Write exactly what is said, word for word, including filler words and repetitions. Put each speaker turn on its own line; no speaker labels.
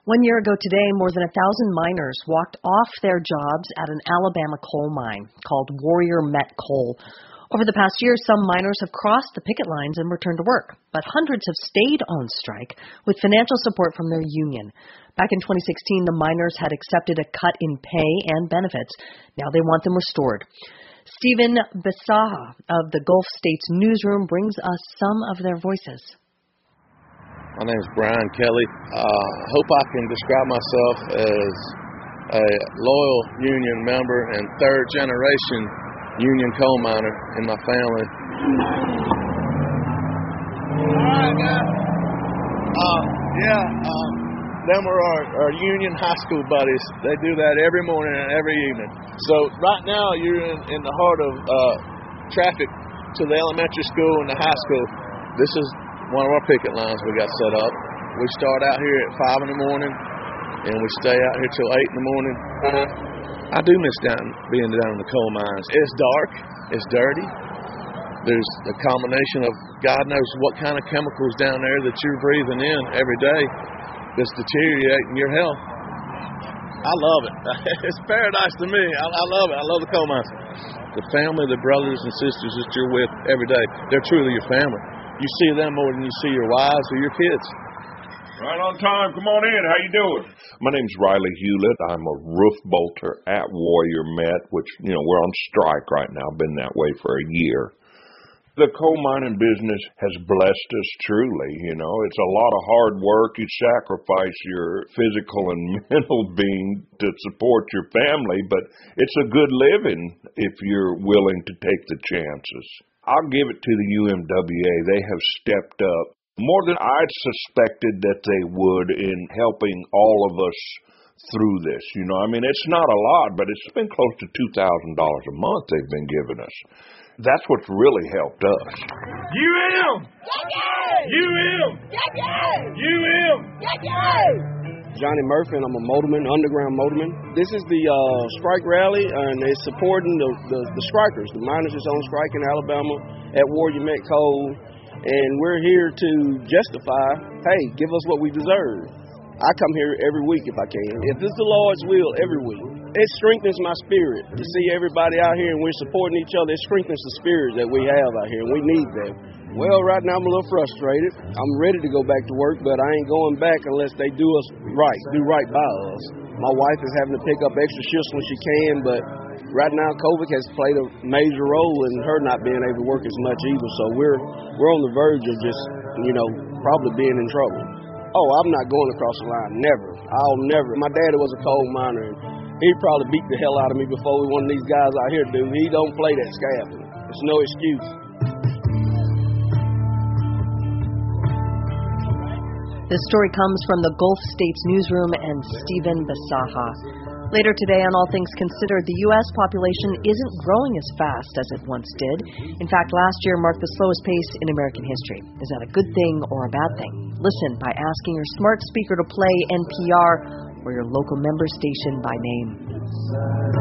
One year ago today, more than a thousand miners walked off their jobs at an Alabama coal mine called Warrior Met Coal. Over the past year, some miners have crossed the picket lines and returned to work, but hundreds have stayed on strike with financial support from their union. Back in twenty sixteen, the miners had accepted a cut in pay and benefits. Now they want them restored. Stephen Bisaha of the Gulf States Newsroom brings us some of their voices.
My name is Brian Kelly. I uh, hope I can describe myself as a loyal union member and third generation union coal miner in my family. All right, guys. Uh, yeah, uh, them are our, our union high school buddies. They do that every morning and every evening. So right now you're in, in the heart of uh, traffic to the elementary school and the high school. This is one of our picket lines we got set up. We start out here at five in the morning, and we stay out here till eight in the morning. I do miss down being down in the coal mines. It's dark, it's dirty. There's a combination of God knows what kind of chemicals down there that you're breathing in every day that's deteriorating your health. I love it. It's paradise to me. I, I love it. I love the coal mines. The family, the brothers and sisters that you're with every day, they're truly your family. You see them more than you see your wives or your kids.
Right on time. Come on in. How you doing? My name's Riley Hewlett. I'm a roof bolter at Warrior Met, which, you know, we're on strike right now. Been that way for a year. The coal mining business has blessed us truly. You know, it's a lot of hard work. You sacrifice your physical and mental being to support your family, but it's a good living if you're willing to take the chances. I'll give it to the U M W A. They have stepped up more than I'd suspected that they would in helping all of us through this. You know, I mean, it's not a lot, but it's been close to two thousand dollars a month they've been giving us. That's what's really helped us. U M! U M! U M!
Johnny Murphy, and I'm a motorman, underground motorman. This is the uh, strike rally, and it's supporting the, the, the strikers, the miners that's on strike in Alabama at Warrior Met Coal, and we're here to justify, hey, give us what we deserve. I come here every week if I can. If it's the Lord's will, every week. It strengthens my spirit to see everybody out here and we're supporting each other. It strengthens the spirit that we have out here, and we need that. Well, right now I'm a little frustrated. I'm ready to go back to work, but I ain't going back unless they do us right, do right by us. My wife is having to pick up extra shifts when she can, but right now COVID has played a major role in her not being able to work as much either. So we're we're on the verge of just, you know, probably being in trouble. Oh, I'm not going across the line. Never. I'll never. My daddy was a coal miner, and he'd probably beat the hell out of me before one of these guys out here do. He don't play that scaffolding. There's no excuse.
This story comes from the Gulf States Newsroom and Stephen Bisaha. Later today on All Things Considered, the U S population isn't growing as fast as it once did. In fact, last year marked the slowest pace in American history. Is that a good thing or a bad thing? Listen by asking your smart speaker to play N P R or your local member station by name.